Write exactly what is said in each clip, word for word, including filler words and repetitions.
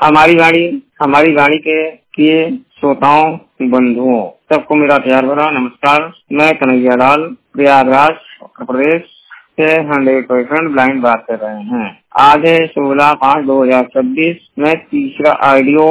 हमारी वाणी हमारी वाणी के किए श्रोताओं बंधुओं सबको मेरा प्यार भरा नमस्कार। मैं कन्हैया लाल प्रयागराज उत्तर प्रदेश से हंड्रेड परसेंट ब्लाइंड बात कर रहे हैं। आज है सोलह पाँच दो हजार छब्बीस। मैं तीसरा ऑडियो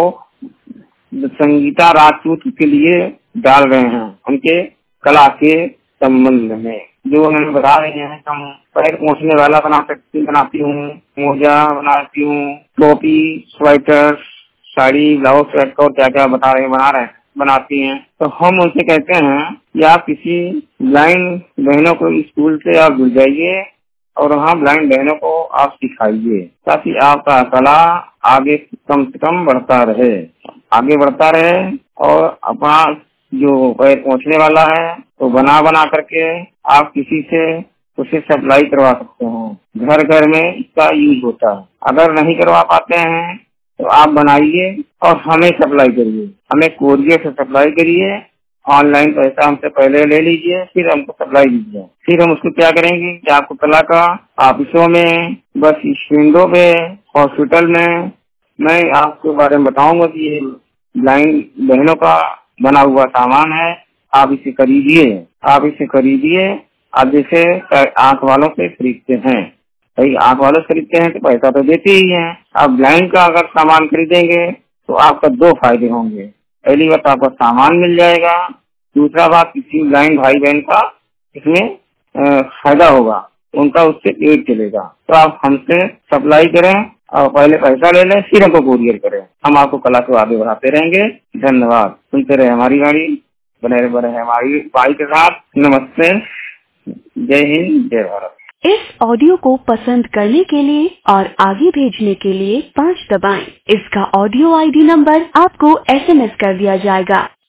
संगीता राजपूत के लिए डाल रहे हैं, उनके कला के संबंध में जो उन्होंने बता रहे हैं। हम पैर पहुँचने वाला बना सकती बनाती हूँ, मोजा बनाती हूँ, टोपी, स्वेटर, साड़ी, ब्लाउज, शर्ट और क्या क्या बता रहे बना रहे बनाती हैं। तो हम उनसे कहते हैं कि आप किसी ब्लाइंड बहनों को स्कूल से आप जुड़ जाइए और वहाँ ब्लाइंड बहनों को आप सिखाइए ताकि आपका कला आगे कम से कम बढ़ता रहे आगे बढ़ता रहे और अपना जो पैर पहुँचने वाला है तो बना बना करके आप किसी से उसे सप्लाई करवा सकते हैं। घर घर में इसका यूज होता है। अगर नहीं करवा पाते हैं तो आप बनाइए और हमें सप्लाई करिए, हमें कोरियर से सप्लाई करिए। ऑनलाइन पैसा हमसे पहले ले लीजिए, फिर हमको सप्लाई दीजिए। फिर हम उसको क्या करेंगे कि आपको कला का ऑफिसों में, बस स्टैंडों पे, हॉस्पिटल में मैं आपके बारे में बताऊंगा कि ये ब्लाइंड बहनों का बना हुआ सामान है, आप इसे खरीदिए आप इसे खरीदिए आप जैसे आंख वालों से खरीदते हैं, भाई आंख वालों से खरीदते हैं तो पैसा तो देते ही हैं। आप ब्लाइंड का अगर सामान खरीदेंगे तो आपका दो फायदे होंगे। पहली बात आपका सामान मिल जाएगा, दूसरा बात किसी ब्लाइंड भाई बहन का इसमें फायदा होगा, उनका उससे पेट चलेगा। तो आप हमसे सप्लाई करें और पहले पैसा ले लें, फिर हमको कोरियर करें। हम आपको कला को आगे बढ़ाते रहेंगे। धन्यवाद। सुनते रहे हमारी गाड़ी, बने बने हमारी बाई के साथ। नमस्ते, जय हिंद, जय भारत। इस ऑडियो को पसंद करने के लिए और आगे भेजने के लिए पाँच दबाएं। इसका ऑडियो आईडी नंबर आपको एसएमएस कर दिया जाएगा।